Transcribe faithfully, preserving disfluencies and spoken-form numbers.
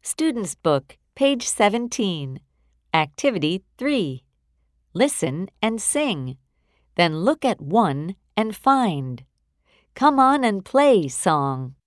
Student's Book, page seventeen. Activity three. Listen and sing. Then look at one and find. Come on and play song.